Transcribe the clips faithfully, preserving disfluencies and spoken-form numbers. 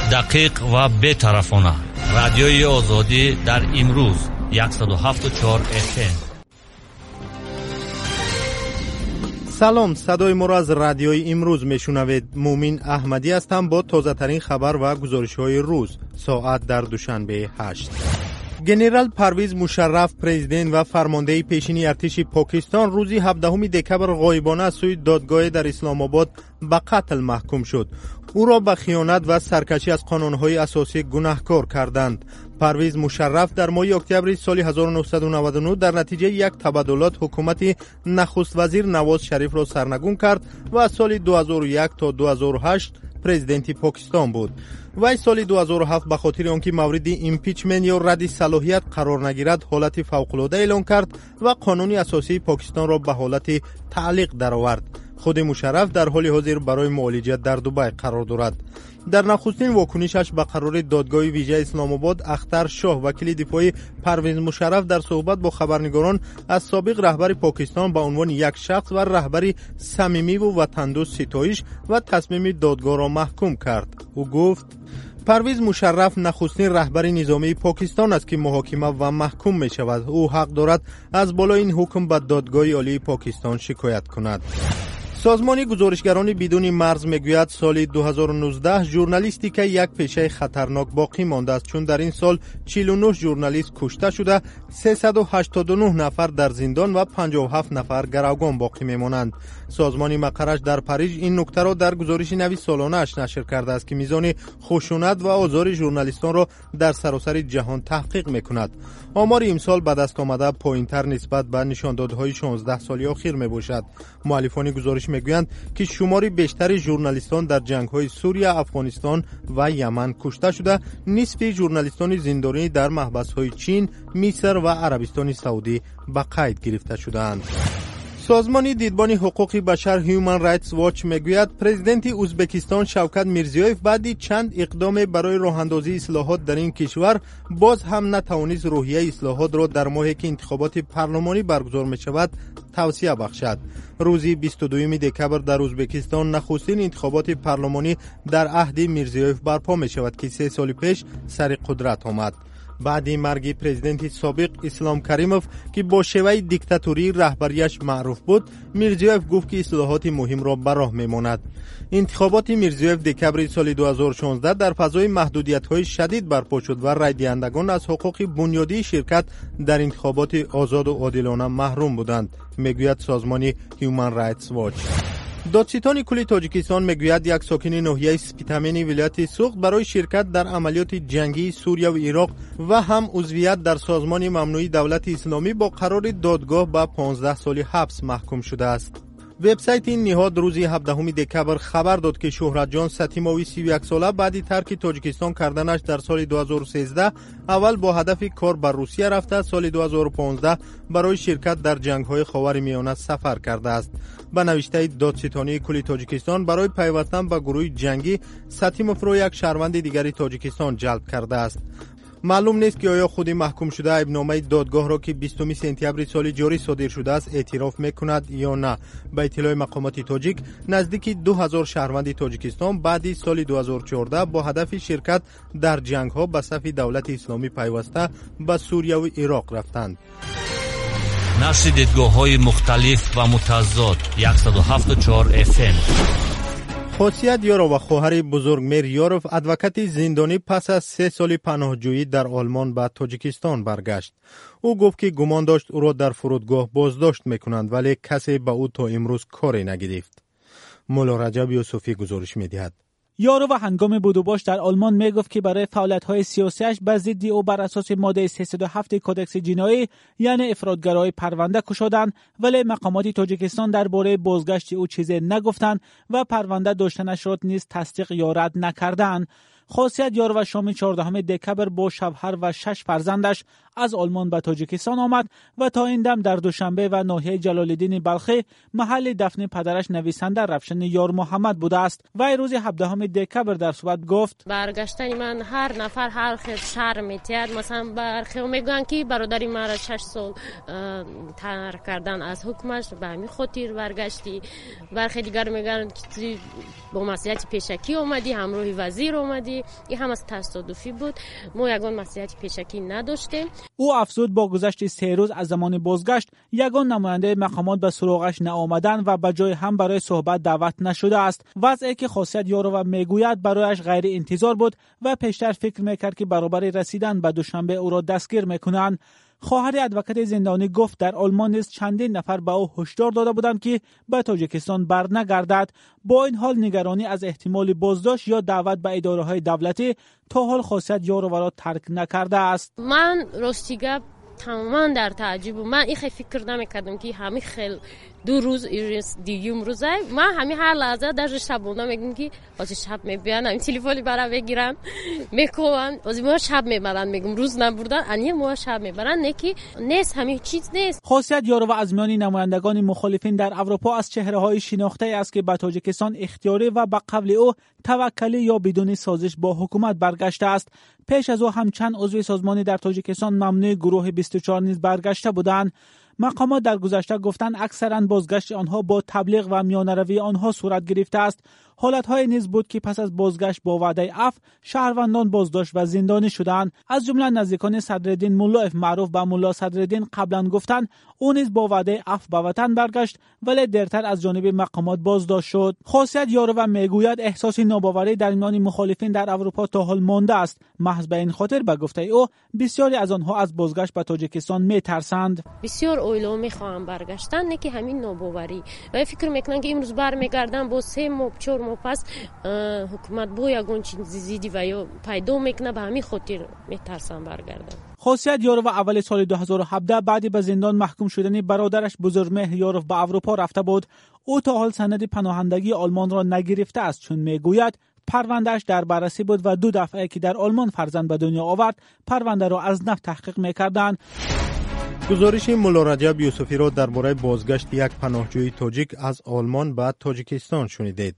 دقیق و بی‌طرفانه. رادیوی آزادی در امروز صد و هفت و چهار اف ام. سلام، صدای ما را از رادیوی امروز میشنوید. مومین احمدی هستم با تازه ترین خبر و گزارش های روز. ساعت در دوشنبه هشت. گنرال پرویز مشرف، پرزیدنت و فرمانده پیشین ارتش پاکستان، روز هفدهم دکبر غایبانه از سوی دادگاه در اسلام آباد به قتل محکوم شد. او را به خیانت و سرکشی از قانون‌های اساسی گناهکار کردند. پرویز مشرف در ماه اکتبر سال هزار و نهصد و نود و نه در نتیجه یک تبادلات حکومت نخست وزیر نواز شریف را سرنگون کرد و از سال دو هزار و یک تا دو هزار و هشت پرزیدنت پاکستان بود. وی سال دو هزار و هفت به خاطر آنکه مورد ایمپیچمنت یا رد صلاحیت قرار نگیرد حالت فوق‌العاده اعلان کرد و قانون اساسی پاکستان را به حالت تعلیق درآورد. خود مشرف در حال حاضر برای معالجه در دبی قرار دارد. در نخستین واکنشش به قرار دادگاه ویژه اسلام آباد، اختر شاه، وکیل دفاعی پرویز مشرف در صحبت با خبرنگاران از سابق رهبر پاکستان به عنوان یک شخص و رهبری صمیمی و وطندوست ستایش و تصمیم دادگاه را محکوم کرد. او گفت: پرویز مشرف نخستین رهبر نظامی پاکستان است که محاکمه و محکوم می شود. او حق دارد از بالای این حکم به دادگاه عالی پاکستان شکایت کند. سازمان گزارشگران بدون مرز میگوید سال دو هزار و نوزده ژورنالیستیک یک پیشه خطرناک باقی مانده است، چون در این سال چهل و نه ژورنالیست کشته شده، سیصد و هشتاد و نه نفر در زندان و پنجاه و هفت نفر گروگان باقی میمانند. سازمان مقرش در پاریس این نکته را در گزارش نوی سالانه اش نشر کرده است که میزان خشونت و آزار ژورنالیستان را در سراسر جهان تحقیق میکند. آمار امسال به دست آمده پایینتر نسبت به نشاندادهای شانزده سالی اخیر میباشد. مؤلفان گزارش میگویند که شماری بیشتر ژورنالیستان در جنگ‌های سوریه، افغانستان و یمن کشته شده، نصف ژورنالیستان زندانی در محبس‌های چین، مصر و عربستان سعودی به قید گرفته شدند. سازمان دیدبان حقوق بشر هیومن رایتس واچ میگوید پرزیدنت ازبکستان شوکت میرزیویف بعد چند اقدام برای راه اندازی اصلاحات در این کشور باز هم نتوانست روحیه اصلاحات را در ماهی که انتخابات پارلمانی برگزار می شود توسعه بخشد. روز بیست و دوم دکبر در ازبکستان نخستین انتخابات پارلمانی در عهد میرزیویف برپا می شود که سه سال پیش سر قدرت آمد. بعد مرگ پرزیدنت سابق اسلام کریموف که با شیوه دیکتاتوری رهبریش معروف بود، میرزیویف گفت که اصلاحات مهم را به راه میماند. انتخابات میرزیویف دکبر سال دو هزار و شانزده در فضای محدودیت‌های شدید برپا شد و رای دهندگان از حقوق بنیادی شرکت در انتخابات آزاد و عادلانه محروم بودند، میگوید سازمان هیومن رایتس واچ. دادستان کل تاجیکستان میگوید یک ساکن ناحیه سپیتامین ولایت سوخت برای شرکت در عملیات جنگی سوریه و عراق و هم عضویت در سازمان ممنوعه دولت اسلامی با قرار دادگاه به پانزده سال حبس محکوم شده است. وبسایت این نهاد روز هفدهم دکبر خبر داد که شهرت جان ستیماوی سی و یک ساله بعد ترک تاجیکستان کردنش در سال دو هزار و سیزده اول با هدف کار بر روسیه رفته، سال دو هزار و پانزده برای شرکت در جنگ‌های خاورمیانه سفر کرده است. به نوشته دادستانی کل تاجیکستان برای پیوستن به گروه جنگی ستیموف را یک شهروند دیگری تاجیکستان جلب کرده است. معلوم نیست که آیا خود محکوم شده عیبنامه دادگاه را که بیستم سپتامبر سال جاری صادر شده است اعتراف میکند یا نه. به اطلاع مقامات تاجیک نزدیک دو هزار شهروند تاجیکستان بعد سال دو هزار و چهارده با هدف شرکت در جنگ‌ها به صف دولت اسلامی پیوسته به سوریه و عراق رفتند. نشر دیدگاه‌های مختلف و متضاد صد و هفت و چهار اف ام. خاصیت یارو و خواهر بزرگ میر یاروف ادوکت زندانی پس از سه سال پناهجویی در آلمان به تاجیکستان برگشت. او گفت که گمان داشت او را در فرودگاه بازداشت میکنند ولی کسی به او تا امروز کاری نگرفت. مولا رجب یوسفی گزارش میدهد. یارو و هنگام بود و باش در آلمان میگفت که برای فعالیت‌های سیاسیش به ضد او بر اساس ماده سیصد و هفت کدکس جنایی یعنی افراطگرایی پرونده کشیدند، ولی مقامات تاجیکستان درباره بازگشت او چیزی نگفتند و پرونده داشتنش را نیز تصدیق یا رد نکردند. خاصیت یارو و شام چهاردهم دکبر با شوهر و شش فرزندش از آلمان به تاجیکستان آمد و تا این دم در دوشنبه و ناحیه جلال الدین بلخی محل دفن پدرش نویسنده رفشن یار محمد بوده است. و روز هفدهم دکبر در صحبت گفت برگشتن من هر نفر هر خیر شهر میتید، مثلا برخی میگن که برادری مرا شش سال تنر کردن از حکمش به همین خاطر برگشتی، برخی دیگر میگن که با مسئولیت پیشکی اومدی، همراه وزیر اومدی، که این هم از تصادفی بود. ما یگان مصلحت پیشکی نداشتیم. او افزود با گذشت سه روز از زمان بازگشت یگان نماینده مقامات به سراغش نآمدن و به جای هم برای صحبت دعوت نشده است. وضعی که خاصیت یارو میگوید برایش غیر انتظار بود و پیشتر فکر میکرد که برابر رسیدن به دوشنبه او را دستگیر میکنند. خواهر ادوکات زندانی گفت در آلمان نیز چندین نفر به او هشدار داده بودند که به تاجیکستان برنگردد. با این حال نگرانی از احتمال بازداشت یا دعوت به اداره‌های دولتی تا حال خاصیت یارو را ترک نکرده است. من راستیگه تماما در تعجب، من این خیلی فکر نمیکردم که همین خیلی دو روز دیگه روزه من همین هر لحظه در شبونه میگم که از شب میبینن این تلفنی برام بگیرن میکنن از ما شب میبرن میگم روز نبردن انی ما شب میبرن نکی نیست همین چیز نیست. خاصیت یارو از میان نمایندگان مخالفین در اروپا از چهره‌های شناخته است که به تاجیکستان اختیاری و به قول او توکلی یا بدون سازش با حکومت برگشته است. پیش از او هم چند عضو سازمانی در تاجیکستان ممنوع گروه بیست و چهار نیز برگشته بودند. مقامات در گذشته گفتند اکثرا بازگشت آنها با تبلیغ و میانروی آنها صورت گرفته است. حالت‌های نیز بود که پس از بازگشت با وعده عفو شهروندان بازداشت و زندانی شدند. از جمله نزدیکان صدرالدین ملاف معروف به ملا صدرالدین قبلا گفتند او نیز با وعده عفو به وطن برگشت ولی دیرتر از جانب مقامات بازداشت شد. خاصیت یارو میگوید احساس ناباوری در میان مخالفین در اروپا تا حال مانده است. محض به این خاطر به گفته او بسیاری از آنها از بازگشت به تاجیکستان میترسند. بسیار اویلو میخوام برگشتن نه که همین ناباوری و فکر میکنن که امروز برمیگردن با سه ماه چهار ماه پس حکومت بو یگون چیز زیدی و یا پیدا میکنه به همین خاطر میترسن برگردن. خاصیت یارو اول سال دو هزار و هفده بعد به زندان محکوم شدن برادرش بزرگمهر یارو به اروپا رفته بود. او تا حال سند پناهندگی آلمان را نگرفته است چون میگوید پروندهش در بررسی بود و دو دفعه که در آلمان فرزند به دنیا آورد پرونده را از نو تحقیق میکردند. گزارش مولا رجب یوسفی را درباره بازگشت یک پناهجوی تاجیک از آلمان به تاجیکستان شنیدید.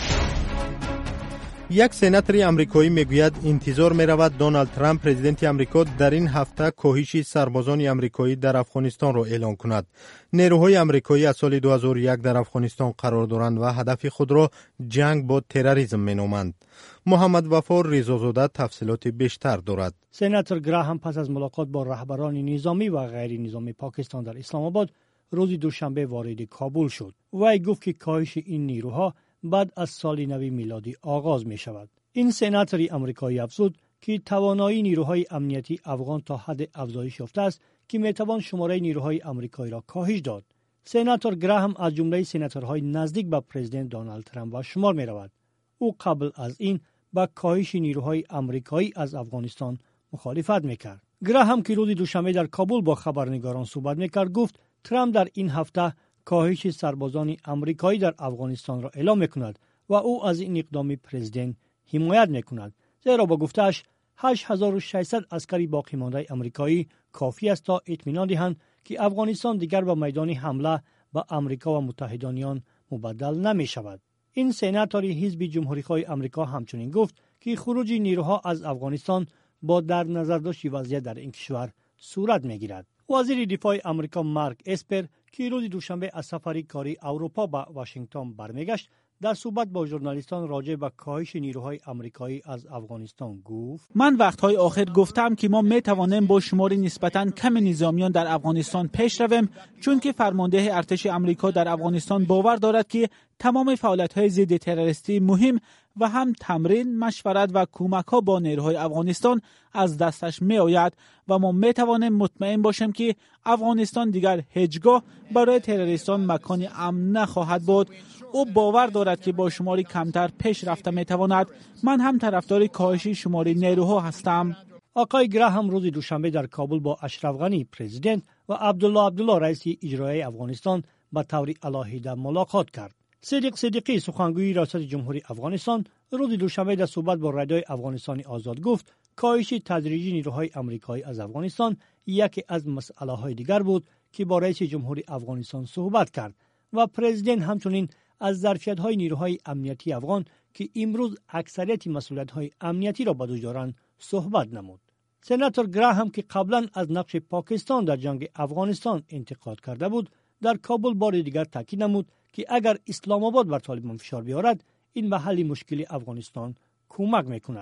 یک سناتور امریکایی میگوید انتظار می‌رود دونالد ترامپ پرزیدنت امریکا در این هفته کاهش سربازان امریکایی در افغانستان را اعلان کند. نیروهای امریکایی از سال دو هزار و یک در افغانستان قرار دارند و هدف خود را جنگ با تروریسم مینامند. محمد وفا رضازاده تفصیلات بیشتر دارد. سناتور گراهام پس از ملاقات با رهبران نظامی و غیر نظامی پاکستان در اسلام آباد روز دوشنبه وارد کابل شد. وی گفت که کاهش این نیروها بعد از سال نو میلادی آغاز می شود. این سناتوری آمریکایی افزود که توانایی نیروهای امنیتی افغان تا حد افزایش یافته است که می توان شماره نیروهای آمریکایی را کاهش داد. سناتور گراهام از جمله سناتورهای نزدیک به پرزیدنت دونالد ترامپ به شمار می رود. او قبل از این با کاهش نیروهای آمریکایی از افغانستان مخالفت می کرد. گراهام که روز دوشنبه در کابل با خبرنگاران صحبت می کرد گفت ترامپ در این هفته کاهش سربازان آمریکایی در افغانستان را اعلام می‌کند و او از این اقدام پرزیدنت حمایت می‌کند، زیرا با گفته‌اش هشت هزار و ششصد عسکری باقی مانده آمریکایی کافی است تا اطمینان دهند که افغانستان دیگر به میدان حمله به آمریکا و متحدانیان مبدل نمی‌شود. این سناتوری حزب جمهوری‌خواه آمریکا همچنین گفت که خروج نیروها از افغانستان با در نظر داشت وضعیت در این کشور صورت می‌گیرد. وزیر دفاع آمریکا مارک اسپر که روز دوشنبه از سفری کاری اروپا به واشنگتن برمیگشت در صحبت با ژورنالیستان راجع به کاهش نیروهای آمریکایی از افغانستان گفت: من وقتهای آخر گفتم که ما می توانیم با شماری نسبتاً کم نظامیان در افغانستان پیش رویم، چون که فرمانده ارتش آمریکا در افغانستان باور دارد که تمام فعالیت‌های ضد تروریستی مهم و هم تمرین، مشورت و کمک‌ها با نیروهای افغانستان از دستش می‌آید و ما می‌توانیم مطمئن باشیم که افغانستان دیگر هیچگاه برای تروریستان مکان امن نخواهد بود. او باور دارد که با شماری کمتر پیش رفته می‌تواند. من هم طرفدار کاهش شماری نیروها هستم. آقای گراهام روز دوشنبه در کابل با اشرف غنی پرزیدنت و عبدالله عبدالله رئیس اجرایی افغانستان به طور علاهیده ملاقات کرد. صدیق صدیقی سخنگوی ریاست جمهوری افغانستان روز دوشنبه در صحبت با رادیوی افغانستان آزاد گفت کاهش تدریجی نیروهای آمریکایی از افغانستان یکی از مسئله‌های دیگر بود که با رئیس جمهوری افغانستان صحبت کرد و پرزیدنت همچنین از ظرفیت‌های نیروهای امنیتی افغان که امروز اکثریت مسئولیت‌های امنیتی را به دوش دارند صحبت نمود. سناتور گراهام که قبلا از نقش پاکستان در جنگ افغانستان انتقاد کرده بود، در کابل بار دیگر تاکید نمود که اگر اسلام آباد بر طالبان فشار بیارد، این به حل مشکل افغانستان کمک میکند.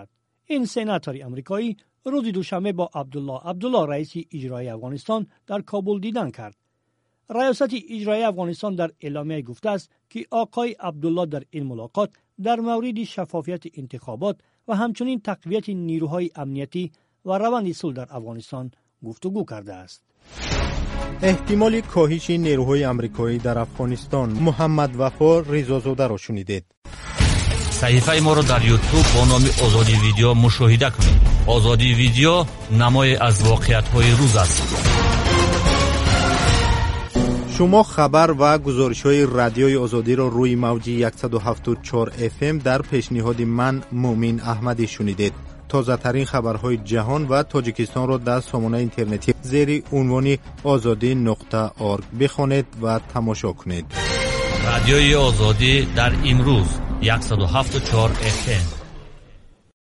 این سناتور امریکایی روز دوشنبه با عبدالله عبدالله رئیس اجرایی افغانستان در کابل دیدن کرد. ریاست اجرایی افغانستان در اعلامیه گفته است که آقای عبدالله در این ملاقات در مورد شفافیت انتخابات و همچنین تقویت نیروهای امنیتی و روند صلح در افغانستان گفتگو کرده است. احتمال کاهش نیروهای آمریکایی در افغانستان. محمد وفا رضازاده را شنیدید. صحیفه ما را در یوتیوب با نام آزادی ویدیو مشاهده کنید. آزادی ویدیو نمای از واقعیت‌های روز است. شما خبر و گزارش‌های رادیوی آزادی را روی موج صد و هفت و چهار اف ام در پیشنهاد من مومین احمدی شنیدید. تازه ترین خبرهای جهان و تاجیکستان را در سامانه اینترنتی زیر عنوان آزادی نقطه اورگ بخوانید و تماشا کنید. رادیوی آزادی در امروز صد و هفت و چهار اف ام.